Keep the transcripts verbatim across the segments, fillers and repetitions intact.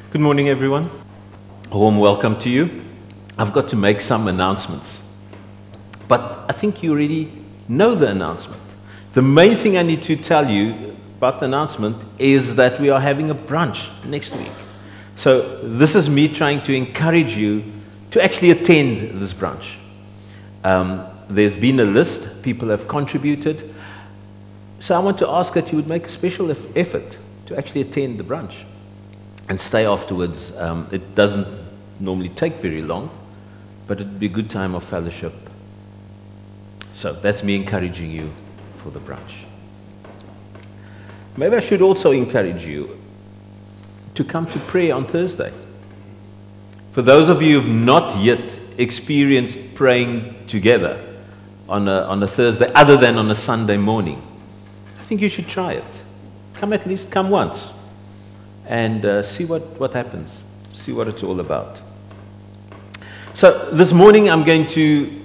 Good morning, everyone. A warm welcome to you. I've got to make some announcements, but I think you already know the announcement. The main thing I need to tell you about the announcement is that we are having a brunch next week. So this is me trying to encourage you to actually attend this brunch. Um, there's been a list, people have contributed. So I want to ask that you would make a special effort to actually attend the brunch and stay afterwards. Um, it doesn't normally take very long, but it'd be a good time of fellowship. So that's me encouraging you for the brunch. Maybe I should also encourage you to come to prayer on Thursday. For those of you who have not yet experienced praying together on a, on a Thursday, other than on a Sunday morning, I think you should try it. Come at least, come once. And uh, see what, what happens. See what it's all about. So this morning I'm going to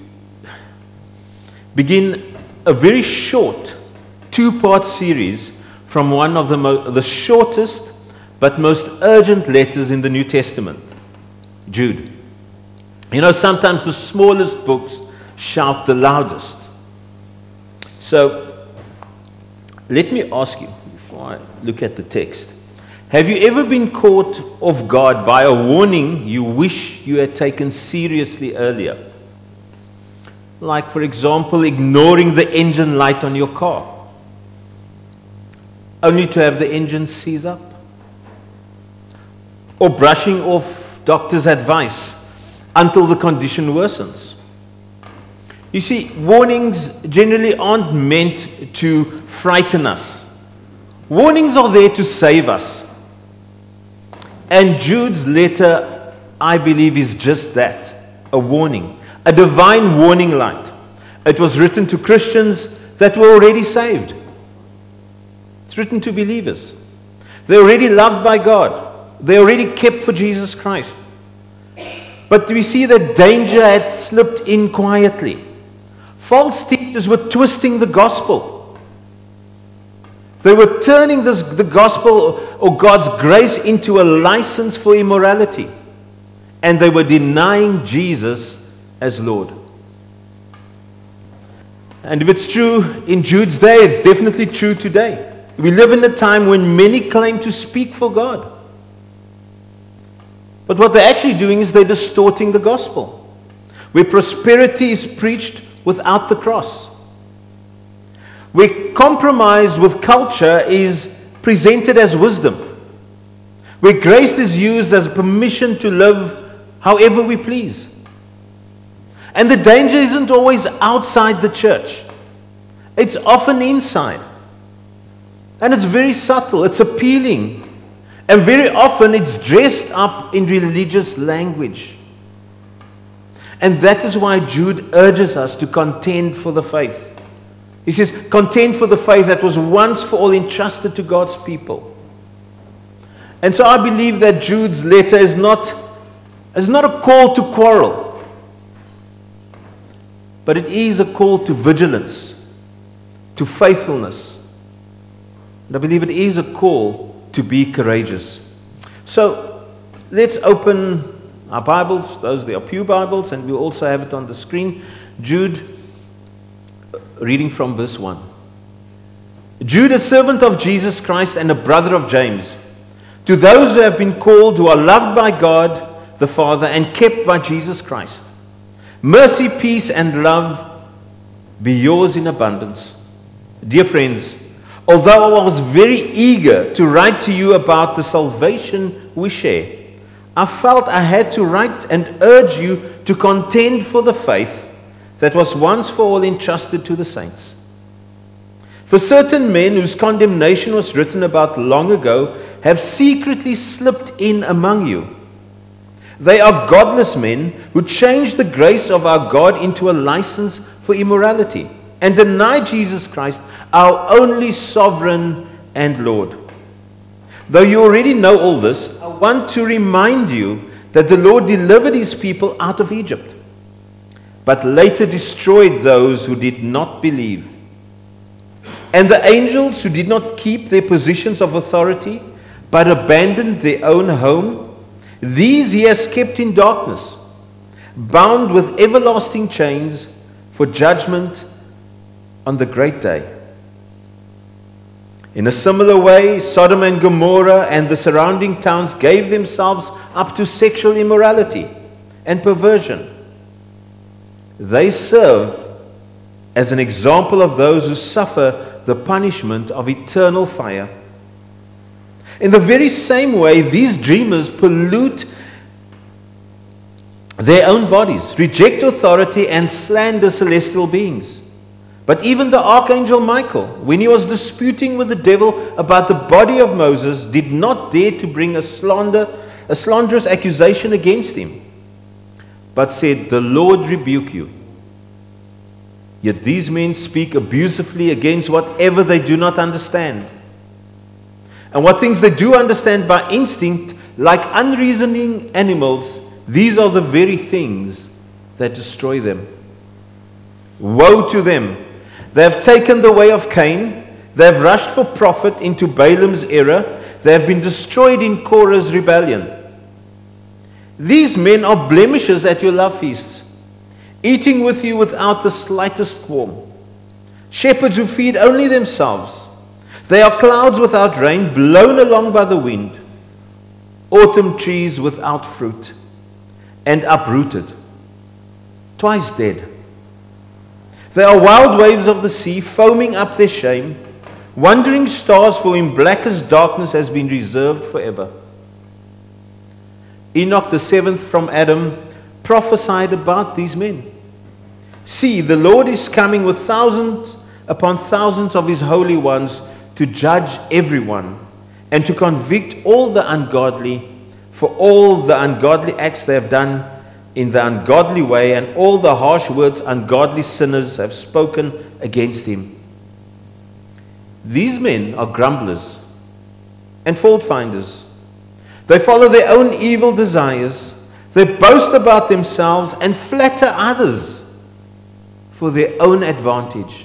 begin a very short two-part series from one of the, mo- the shortest but most urgent letters in the New Testament, Jude. You know, sometimes the smallest books shout the loudest. So let me ask you, before I look at the text, have you ever been caught off guard by a warning you wish you had taken seriously earlier? Like, for example, ignoring the engine light on your car, only to have the engine seize up. Or brushing off doctor's advice until the condition worsens. You see, warnings generally aren't meant to frighten us. Warnings are there to save us. And Jude's letter, I believe, is just that, a warning, a divine warning light. It was written to Christians that were already saved. It's written to believers. They're already loved by God. They're already kept for Jesus Christ. But we see that danger had slipped in quietly. False teachers were twisting the gospel. They were turning this, the gospel or God's grace into a license for immorality. And they were denying Jesus as Lord. And if it's true in Jude's day, it's definitely true today. We live in a time when many claim to speak for God. But what they're actually doing is they're distorting the gospel. Where prosperity is preached without the cross. Where compromise with culture is presented as wisdom. Where grace is used as permission to live however we please. And the danger isn't always outside the church. It's often inside. And it's very subtle. It's appealing. And very often it's dressed up in religious language. And that is why Jude urges us to contend for the faith. He says, contend for the faith that was once for all entrusted to God's people. And so I believe that Jude's letter is not, is not a call to quarrel, but it is a call to vigilance, to faithfulness. And I believe it is a call to be courageous. So let's open our Bibles. Those are our pew Bibles, and we'll also have it on the screen. Jude, reading from verse one. Jude, a servant of Jesus Christ and a brother of James, to those who have been called, who are loved by God the Father and kept by Jesus Christ, mercy, peace, and love be yours in abundance. Dear friends, although I was very eager to write to you about the salvation we share, I felt I had to write and urge you to contend for the faith that was once for all entrusted to the saints. For certain men whose condemnation was written about long ago have secretly slipped in among you. They are godless men who change the grace of our God into a license for immorality and deny Jesus Christ, our only sovereign and Lord. Though you already know all this, I want to remind you that the Lord delivered his people out of Egypt, but later destroyed those who did not believe. And the angels who did not keep their positions of authority, but abandoned their own home, These he has kept in darkness, bound with everlasting chains for judgment on the great day. In a similar way, Sodom and Gomorrah and the surrounding towns gave themselves up to sexual immorality and perversion. They serve as an example of those who suffer the punishment of eternal fire. In the very same way, these dreamers pollute their own bodies, reject authority, and slander celestial beings. But even the archangel Michael, when he was disputing with the devil about the body of Moses, did not dare to bring a slander, a slanderous accusation against him, but said, "The Lord rebuke you." Yet these men speak abusively against whatever they do not understand. And what things they do understand by instinct, like unreasoning animals, these are the very things that destroy them. Woe to them! They have taken the way of Cain. They have rushed for profit into Balaam's error. They have been destroyed in Korah's rebellion. These men are blemishes at your love feasts, eating with you without the slightest qualm. Shepherds who feed only themselves. They are clouds without rain, blown along by the wind. Autumn trees without fruit, and uprooted, twice dead. They are wild waves of the sea, foaming up their shame, wandering stars for whom blackest darkness has been reserved forever. Enoch, the seventh from Adam, prophesied about these men. See, the Lord is coming with thousands upon thousands of his holy ones to judge everyone and to convict all the ungodly for all the ungodly acts they have done in the ungodly way, and all the harsh words ungodly sinners have spoken against him. These men are grumblers and fault finders. They follow their own evil desires. They boast about themselves and flatter others for their own advantage.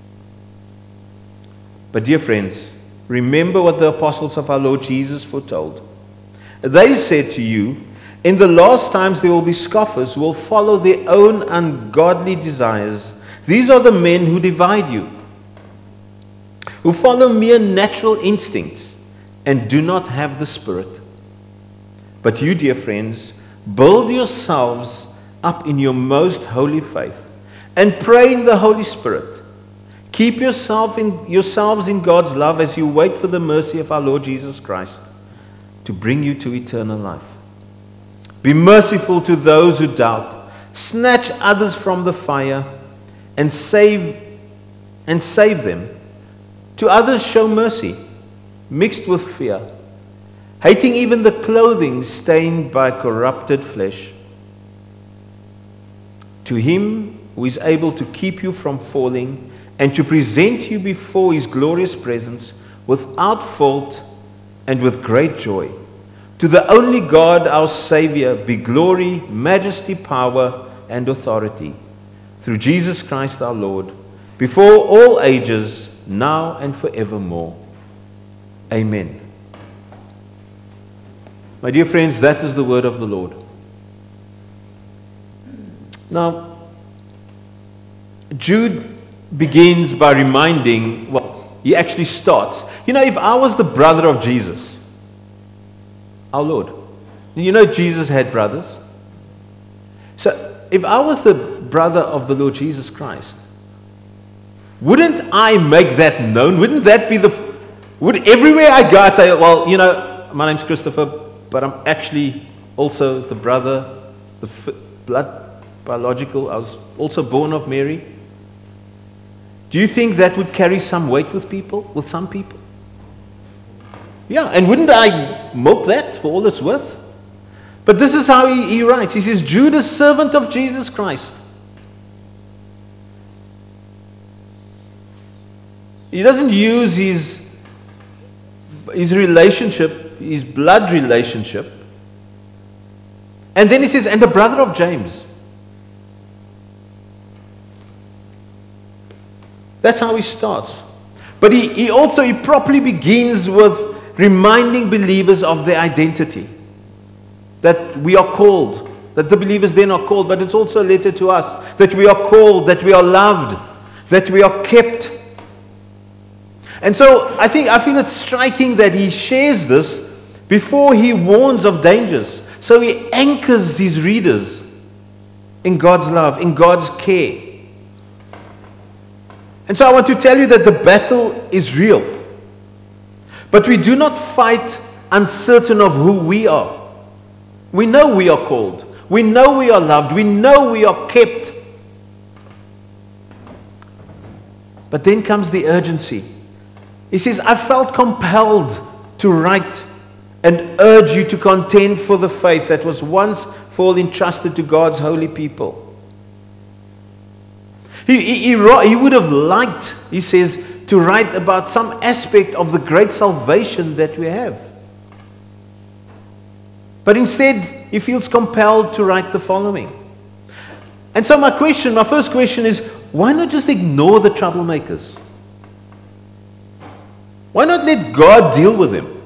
But dear friends, remember what the apostles of our Lord Jesus foretold. They said to you, in the last times there will be scoffers who will follow their own ungodly desires. These are the men who divide you, who follow mere natural instincts and do not have the Spirit. But you, dear friends, build yourselves up in your most holy faith and pray in the Holy Spirit. Keep yourself in, yourselves in God's love as you wait for the mercy of our Lord Jesus Christ to bring you to eternal life. Be merciful to those who doubt. Snatch others from the fire and save and save them. To others show mercy, mixed with fear, hating even the clothing stained by corrupted flesh. To him who is able to keep you from falling and to present you before his glorious presence without fault and with great joy. To the only God, our Savior, be glory, majesty, power, and authority, through Jesus Christ our Lord, before all ages, now and forevermore. Amen. My dear friends, that is the word of the Lord. Now, Jude begins by reminding, well, he actually starts. You know, if I was the brother of Jesus, our Lord. You know Jesus had brothers. So if I was the brother of the Lord Jesus Christ, wouldn't I make that known? Wouldn't that be the... Would everywhere I go I'd say, well, you know, my name's Christopher, but I'm actually also the brother, the f- blood biological, I was also born of Mary. Do you think that would carry some weight with people, with some people? Yeah, and wouldn't I milk that for all it's worth? But this is how he, he writes. He says, Jude, servant of Jesus Christ. He doesn't use his, his relationship, his blood relationship. And then he says, and the brother of James. That's how he starts. But he, he also, he properly begins with reminding believers of their identity. that we are called, that the believers then are called, but it's also a letter to us, that we are called, that we are loved, that we are kept. And so I think I feel it's striking that he shares this before he warns of dangers. So he anchors his readers in God's love, in God's care. And so I want to tell you that the battle is real. But we do not fight uncertain of who we are. We know we are called. We know we are loved. We know we are kept. But then comes the urgency. He says, I felt compelled to write and urge you to contend for the faith that was once for all entrusted to God's holy people. He, he, he, he would have liked, he says, to write about some aspect of the great salvation that we have. But instead, he feels compelled to write the following. And so my question, my first question is, why not just ignore the troublemakers? Why not let God deal with them?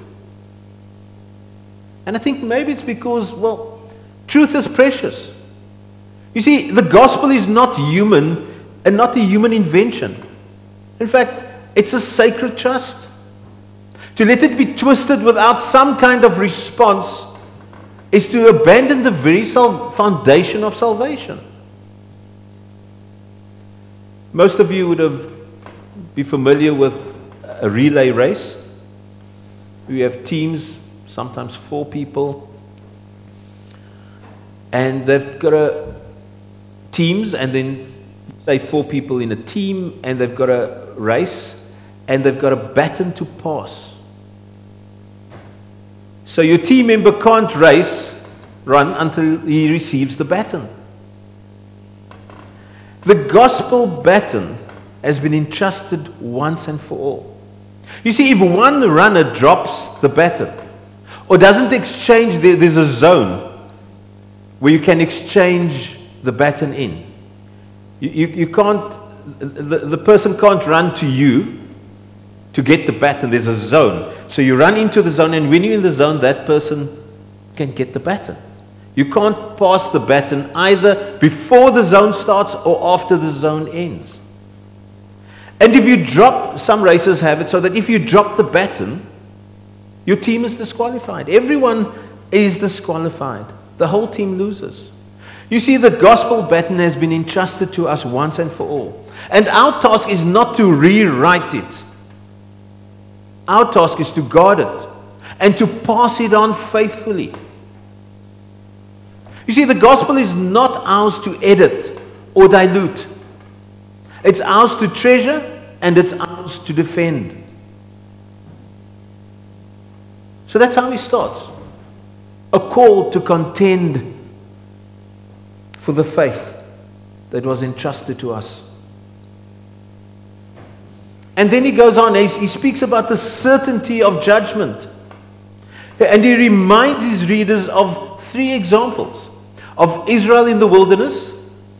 And I think maybe it's because, well, truth is precious. You see, the gospel is not human and not a human invention. In fact, it's a sacred trust. To let it be twisted without some kind of response is to abandon the very foundation of salvation. Most of you would have be familiar with a relay race. We have teams, sometimes four people, and they've got a teams, and then say four people in a team, and they've got a race, and they've got a baton to pass. So your team member can't race, run until he receives the baton. The gospel baton has been entrusted once and for all. You see, if one runner drops the baton or doesn't exchange, there's a zone where you can exchange the baton in. You, you, you can't, the, the person can't run to you to get the baton. There's a zone. So you run into the zone, and when you're in the zone, that person can get the baton. You can't pass the baton either before the zone starts or after the zone ends. And if you drop, some races have it so that if you drop the baton, your team is disqualified. Everyone is disqualified. The whole team loses. You see, the gospel baton has been entrusted to us once and for all. And our task is not to rewrite it. Our task is to guard it and to pass it on faithfully. You see, the gospel is not ours to edit or dilute. It's ours to treasure, and it's ours to defend. So that's how he starts. A call to contend for the faith that was entrusted to us. And then he goes on, he speaks about the certainty of judgment. And he reminds his readers of three examples. Of Israel in the wilderness,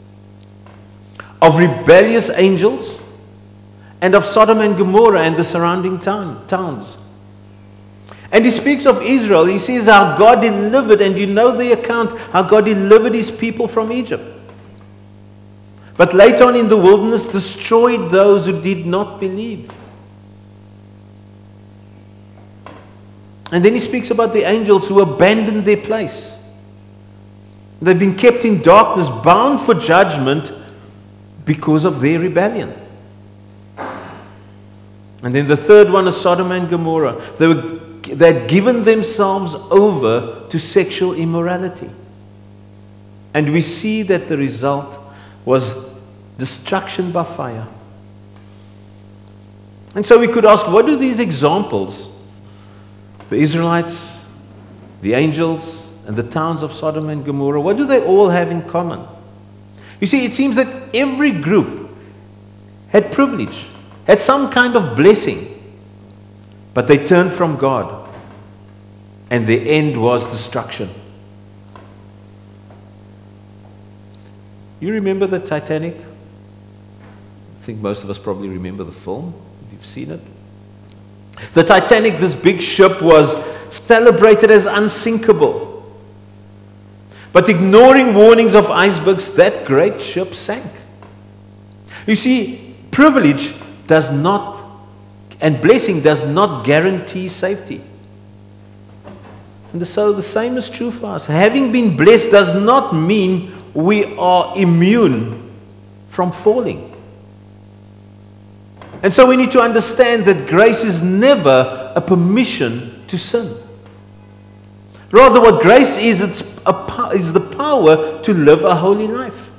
of rebellious angels, and of Sodom and Gomorrah and the surrounding town, towns. And he speaks of Israel. He says how God delivered, and you know the account, how God delivered his people from Egypt. But later on in the wilderness, destroyed those who did not believe. And then he speaks about the angels who abandoned their place. They've been kept in darkness, bound for judgment because of their rebellion. And then the third one is Sodom and Gomorrah. They were, they had given themselves over to sexual immorality. And we see that the result was destruction by fire. And so we could ask, what do these examples, the Israelites, the angels, and the towns of Sodom and Gomorrah, what do they all have in common? You see, it seems that every group had privilege, had some kind of blessing, but they turned from God, and the end was destruction. You remember the Titanic? I think most of us probably remember the film, if you've seen it. The Titanic, this big ship, was celebrated as unsinkable. But ignoring warnings of icebergs, that great ship sank. You see, privilege does not, and blessing does not guarantee safety. And so the same is true for us. Having been blessed does not mean we are immune from falling. And so we need to understand that grace is never a permission to sin. Rather, what grace is, it's a, is the power to live a holy life.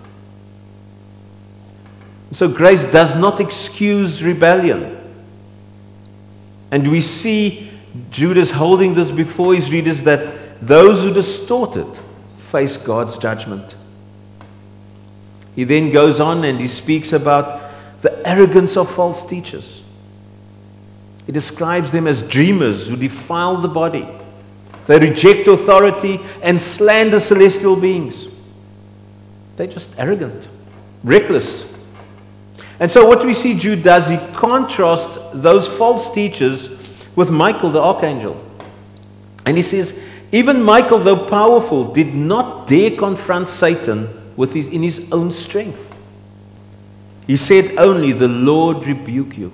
So grace does not excuse rebellion. And we see Judas holding this before his readers, that those who distort it face God's judgment. He then goes on and he speaks about the arrogance of false teachers. He describes them as dreamers who defile the body. They reject authority and slander celestial beings. They're just arrogant, reckless. And so what we see Jude does, he contrasts those false teachers with Michael the archangel. And he says, even Michael, though powerful, did not dare confront Satan with his, in his own strength. He said only, the Lord rebuke you.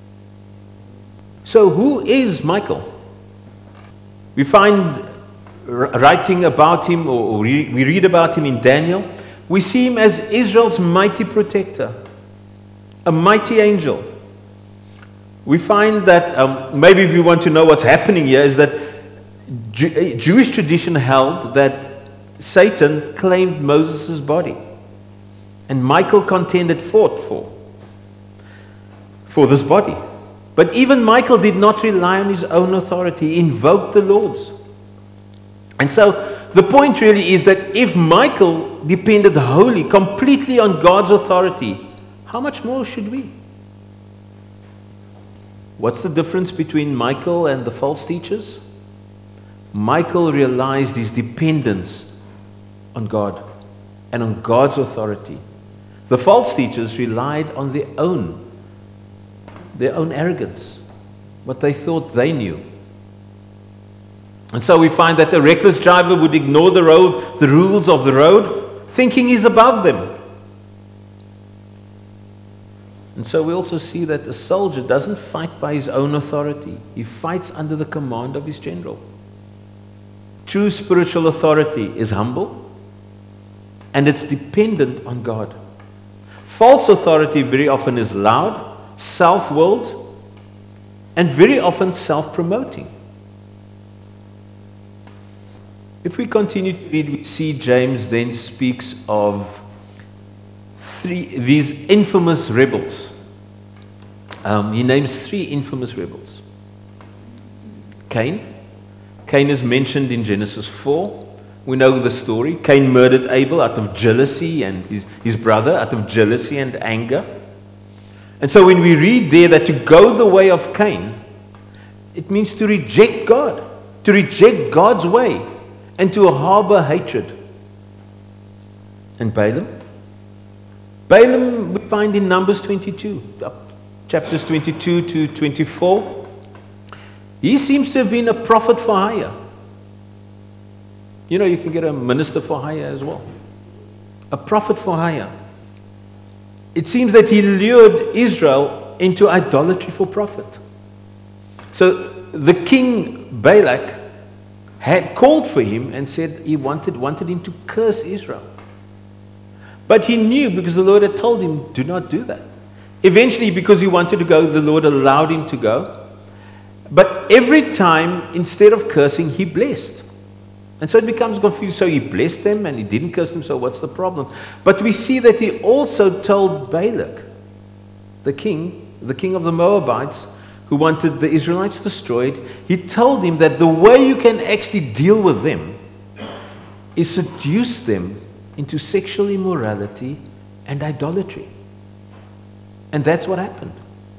So who is Michael? We find writing about him, or we read about him in Daniel. We see him as Israel's mighty protector, a mighty angel. We find that, um, maybe if you want to know what's happening here, is that Jew- Jewish tradition held that Satan claimed Moses' body. And Michael contended fought for, for this body. But even Michael did not rely on his own authority. He invoked the Lord's. And so the point really is that if Michael depended wholly, completely on God's authority, how much more should we? What's the difference between Michael and the false teachers? Michael realized his dependence on God and on God's authority. The false teachers relied on their own, their own arrogance, what they thought they knew. And so we find that a reckless driver would ignore the road, the rules of the road, thinking he's above them. And so we also see that a soldier doesn't fight by his own authority. He fights under the command of his general. True spiritual authority is humble, and it's dependent on God. False authority very often is loud, self-willed, and very often self-promoting. If we continue to read, we see James then speaks of three these infamous rebels. Um, he names three infamous rebels. Cain. Cain is mentioned in Genesis four. We know the story. Cain murdered Abel out of jealousy, and his, his brother out of jealousy and anger. And so when we read there that to go the way of Cain, it means to reject God, to reject God's way, and to harbor hatred. And Balaam? Balaam we find in Numbers twenty-two, chapters twenty-two to twenty-four. He seems to have been a prophet for hire. You know, you can get a minister for hire as well. A prophet for hire. It seems that he lured Israel into idolatry for profit. So the king Balak had called for him and said he wanted, wanted him to curse Israel. But he knew, because the Lord had told him, do not do that. Eventually, because he wanted to go, the Lord allowed him to go. But every time, instead of cursing, he blessed. And so it becomes confused. So he blessed them and he didn't curse them, so what's the problem? But we see that he also told Balak, the king, the king of the Moabites, who wanted the Israelites destroyed, he told him that the way you can actually deal with them is seduce them into sexual immorality and idolatry. And that's what happened.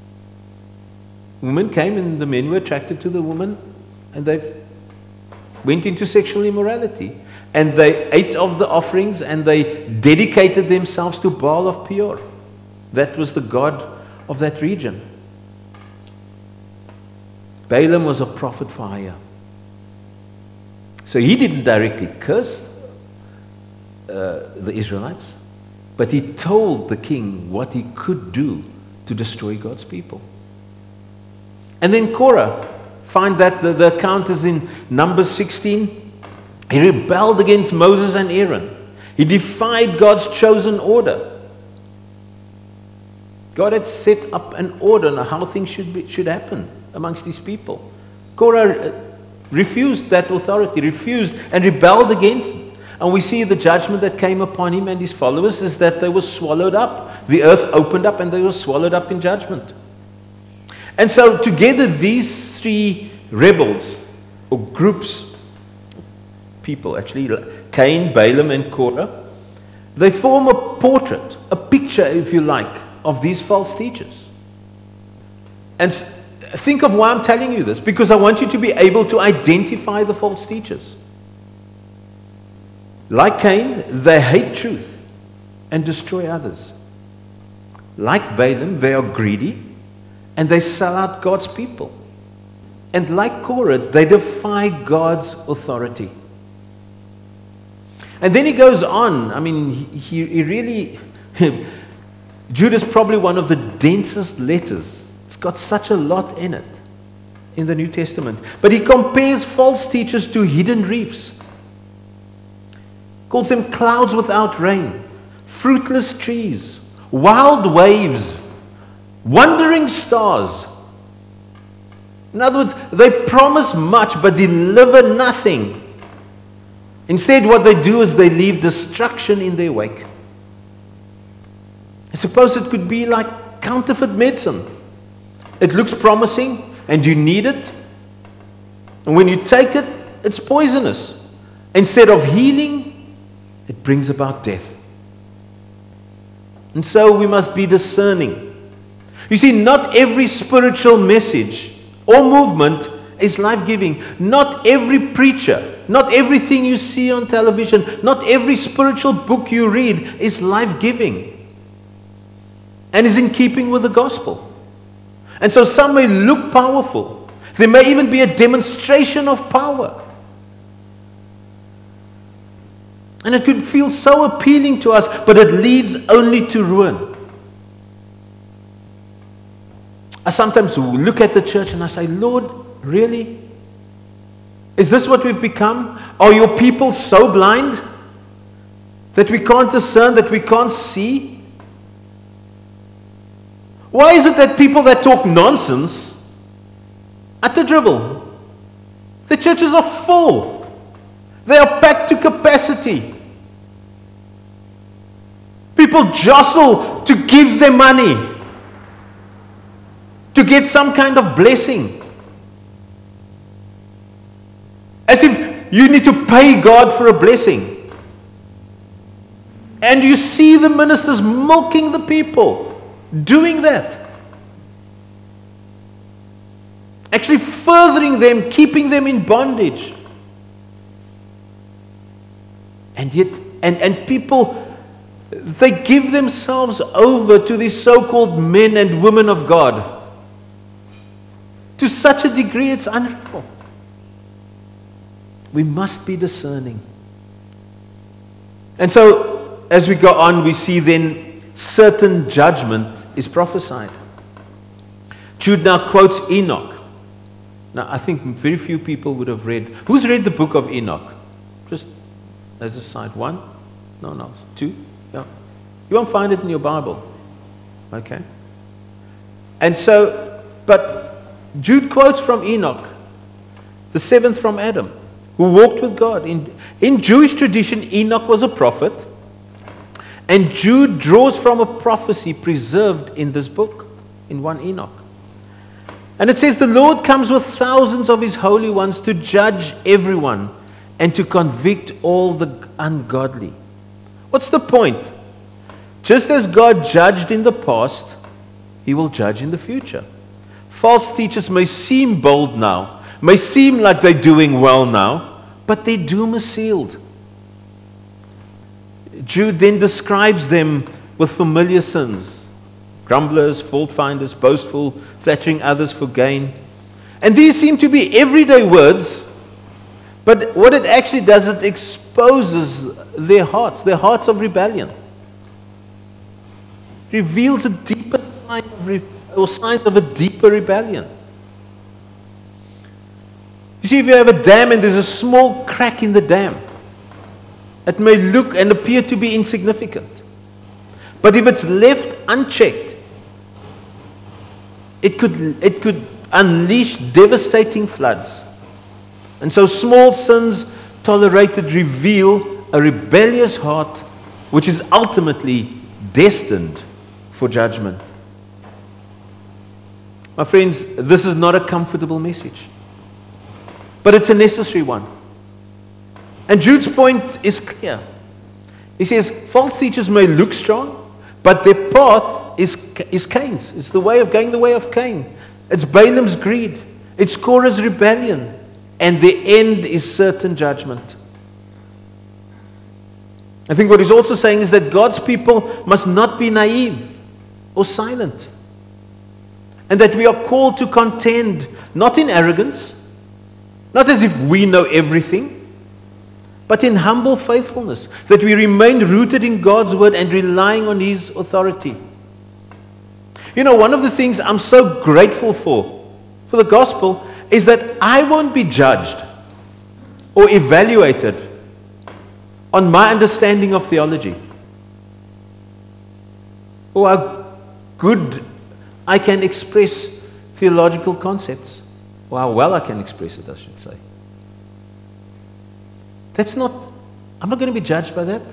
Women came and the men were attracted to the woman, and they went into sexual immorality. And they ate of the offerings and they dedicated themselves to Baal of Peor. That was the god of that region. Balaam was a prophet for hire. So he didn't directly curse uh, the Israelites, but he told the king what he could do to destroy God's people. And then Korah, find that the, the account is in Numbers sixteen. He rebelled against Moses and Aaron. He defied God's chosen order. God had set up an order on how things should be, should happen amongst these people. Korah refused that authority, refused and rebelled against it. And we see the judgment that came upon him and his followers is that they were swallowed up. The earth opened up and they were swallowed up in judgment. And so together these three rebels, or groups, people actually, Cain, Balaam and Korah, they form a portrait, a picture if you like, of these false teachers. And think of why I'm telling you this, because I want you to be able to identify the false teachers. Like Cain, they hate truth and destroy others. Like Balaam, they are greedy and they sell out God's people. And like Korah, they defy God's authority. And then he goes on. I mean, he, he really... Jude is probably one of the densest letters. It's got such a lot in it in the New Testament. But he compares false teachers to hidden reefs. Calls them clouds without rain, fruitless trees, wild waves, wandering stars. In other words, they promise much but deliver nothing. Instead, what they do is they leave destruction in their wake. I suppose it could be like counterfeit medicine. It looks promising and you need it. And when you take it, it's poisonous. Instead of healing, it brings about death. And so we must be discerning. You see, not every spiritual message or movement is life-giving. Not every preacher, not everything you see on television, not every spiritual book you read is life-giving and is in keeping with the gospel. And so some may look powerful. There may even be a demonstration of power. And it could feel so appealing to us, but it leads only to ruin. I sometimes look at the church and I say, Lord, really? Is this what we've become? Are your people so blind that we can't discern, that we can't see? Why is it that people that talk nonsense utter dribble? The churches are full. They are packed to capacity. People jostle to give their money, to get some kind of blessing. As if you need to pay God for a blessing. And you see the ministers milking the people, doing that. Actually furthering them, keeping them in bondage. And yet, and, and people, they give themselves over to these so-called men and women of God. To such a degree, it's unreal. We must be discerning. And so, as we go on, we see then certain judgment is prophesied. Jude now quotes Enoch. Now, I think very few people would have read. Who's read the book of Enoch? Just as a side. One? No, no. Two? Yeah. You won't find it in your Bible. Okay. And so, but Jude quotes from Enoch, the seventh from Adam, who walked with God. In, in Jewish tradition, Enoch was a prophet. And Jude draws from a prophecy preserved in this book, in one Enoch. And it says, the Lord comes with thousands of His holy ones to judge everyone and to convict all the ungodly. What's the point? Just as God judged in the past, He will judge in the future. False teachers may seem bold now, may seem like they're doing well now, but their doom is sealed. Jude then describes them with familiar sins. Grumblers, fault finders, boastful, flattering others for gain. And these seem to be everyday words, but what it actually does, it explains exposes their hearts, their hearts of rebellion. Reveals a deeper sign of re- or signs of a deeper rebellion. You see, if you have a dam and there's a small crack in the dam, it may look and appear to be insignificant. But if it's left unchecked, it could, it could unleash devastating floods. And so small sins tolerated reveal a rebellious heart which is ultimately destined for judgment. My friends, this is not a comfortable message, but it's a necessary one. And Jude's point is clear. He says, false teachers may look strong, but their path is, is Cain's. It's the way of going the way of Cain. It's Balaam's greed. It's Korah's rebellion. And the end is certain judgment. I think what he's also saying is that God's people must not be naive or silent. And that we are called to contend, not in arrogance, not as if we know everything, but in humble faithfulness, that we remain rooted in God's word and relying on His authority. You know, one of the things I'm so grateful for, for the gospel, is that I won't be judged or evaluated on my understanding of theology, or how good I can express theological concepts, or how well I can express it, I should say. That's not, I'm not going to be judged by that.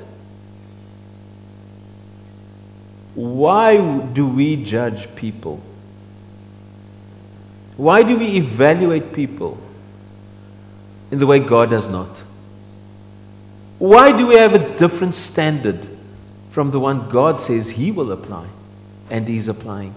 Why do we judge people? Why do we evaluate people in the way God does not? Why do we have a different standard from the one God says He will apply and He's applying?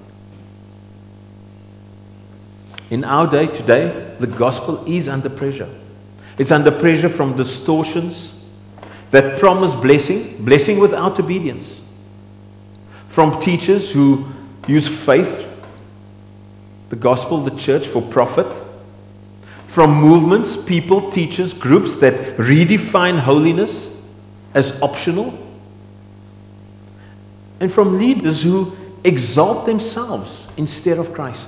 In our day today, the gospel is under pressure. It's under pressure from distortions that promise blessing, blessing without obedience. From teachers who use faith, the gospel, the church, for profit. From movements, people, teachers, groups that redefine holiness as optional. And from leaders who exalt themselves instead of Christ.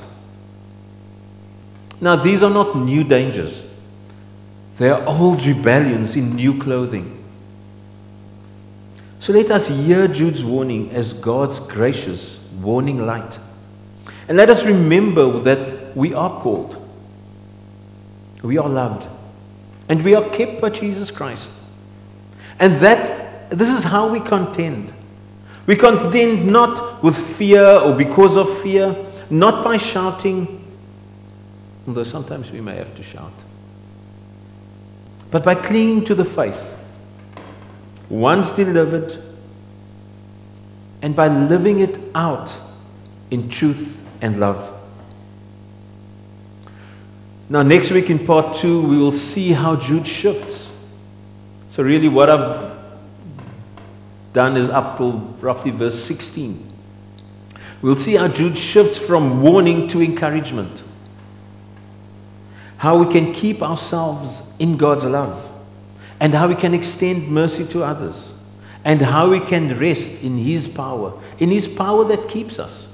Now, these are not new dangers. They are old rebellions in new clothing. So let us hear Jude's warning as God's gracious warning light. And let us remember that we are called. We are loved. And we are kept by Jesus Christ. And that this is how we contend. We contend not with fear or because of fear, not by shouting, although sometimes we may have to shout, but by clinging to the faith, once delivered, and by living it out in truth and love. Now, next week in part two, we will see how Jude shifts. So really what I've done is up till roughly verse sixteen. We'll see how Jude shifts from warning to encouragement. How we can keep ourselves in God's love. And how we can extend mercy to others. And how we can rest in His power. In His power that keeps us.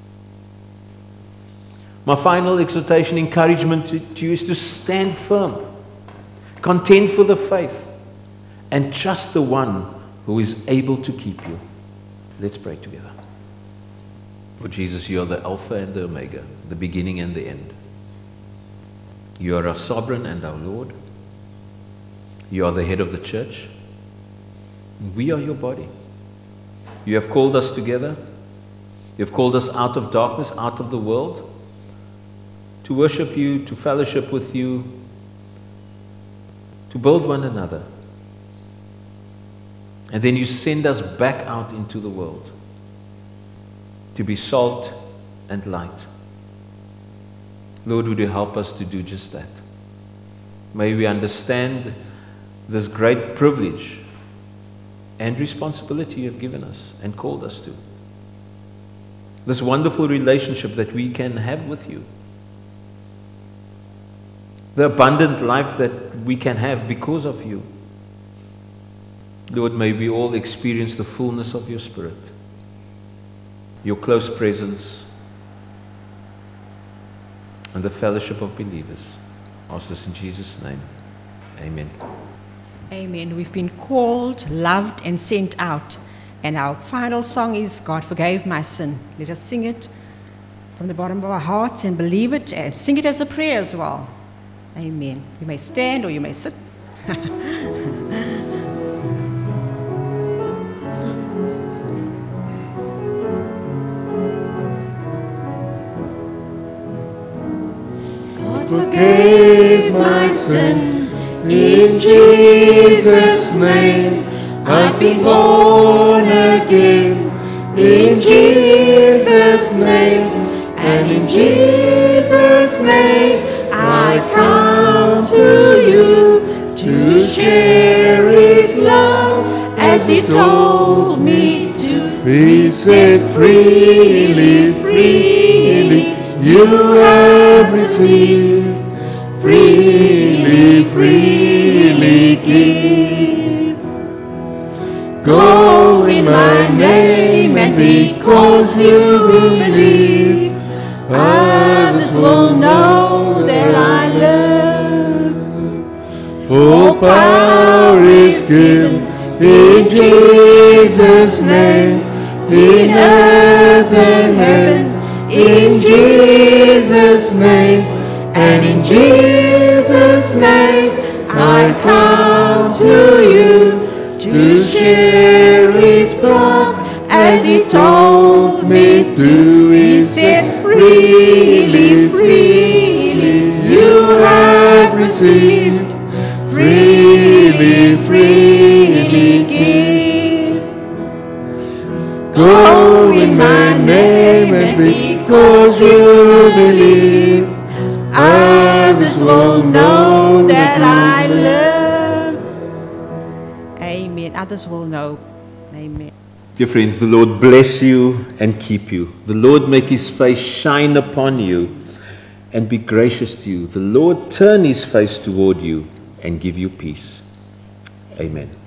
My final exhortation, encouragement to, to you is to stand firm. Contend for the faith. And trust the one who is able to keep you. Let's pray together. Lord Jesus, You are the Alpha and the Omega, the beginning and the end. You are our sovereign and our Lord. You are the head of the church. We are Your body. You have called us together. You have called us out of darkness, out of the world, to worship You, to fellowship with You, to build one another. And then You send us back out into the world to be salt and light. Lord, would You help us to do just that? May we understand this great privilege and responsibility You have given us and called us to. This wonderful relationship that we can have with You. The abundant life that we can have because of You. Lord, may we all experience the fullness of your Spirit, your close presence, and the fellowship of believers. I ask this in Jesus' name. Amen. Amen. We've been called, loved, and sent out. And our final song is God Forgave My Sin. Let us sing it from the bottom of our hearts and believe it and sing it as a prayer as well. Amen. You may stand or you may sit. God forgave my sin in Jesus' name. I've been born again in Jesus' name, and in Jesus' name I come to you to share His love as He told me to be set freely, freely. You have received, freely, freely give. Go in my name, and because you believe, others will know that I love. All power is given in Jesus' name, in earth and heaven, in Jesus' name, and in Jesus' name I come to you to share His love as He told me to. He said freely, freely you have received, freely, freely give. Go in my name, and because you believe, others will know that I love. Amen. Others will know. Amen. Dear friends, the Lord bless you and keep you. The Lord make His face shine upon you and be gracious to you. The Lord turn His face toward you and give you peace. Amen.